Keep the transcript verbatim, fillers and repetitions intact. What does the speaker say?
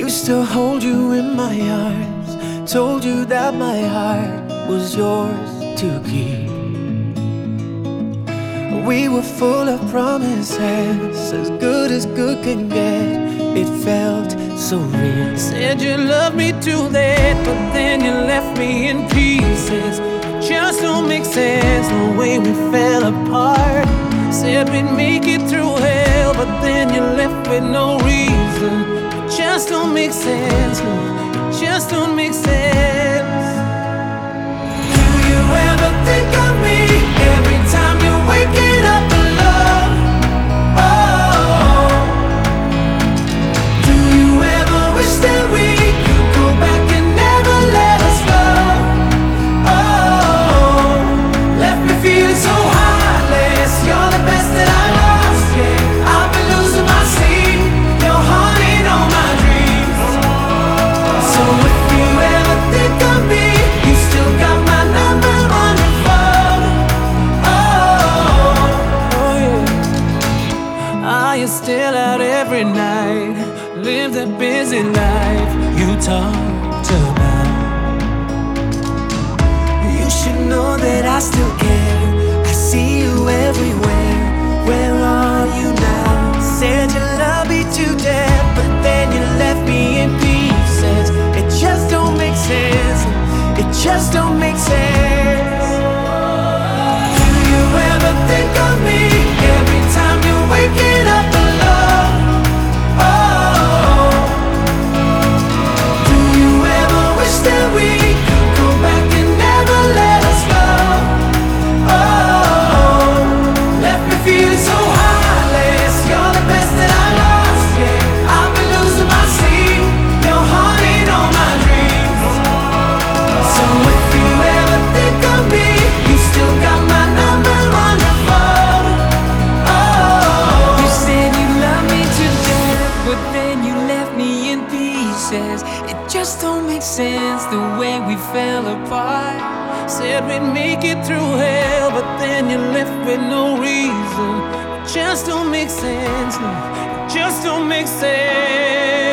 Used to hold you in my arms, told you that my heart was yours to keep. We were full of promises, as good as good can get. It felt so real. Said you loved me till that, but then you left me in pieces. Just don't make sense the way we fell apart. Said we'd make it through hell, but then you left with no reason. It just don't make sense, no, it just don't make sense. Do you ever think of me every time you're waking up alone? Oh, do you ever wish that we could go back and never let us go? Oh, left me feeling so heartless. You're the best that I lost, yeah. I've been losing my sleep. You're haunting all my dreams. So if you ever think of me, you still got my number on your phone. Oh, oh yeah. Are you still out every night? Live that busy life you talked about. You should know that I still care. I see you everywhere. Where are you now? Said you love me to death, but then you left me in pieces. It just don't make sense. It just don't make sense. Do you ever think of me every time you're waking up alone? Oh, do you ever wish that we could go back and never let us go? Oh, left me feeling so heartless. You're the best that I lost, yeah. I've been losing my sleep. You're haunting all my dreams. So if you ever think of me, you still got my number on your phone. Oh, you said you love me to death, but then you left me in pieces. It just don't make sense the way we fell apart. Said we'd make it through hell, but then you left with no reason. It just don't make sense, no, it just don't make sense.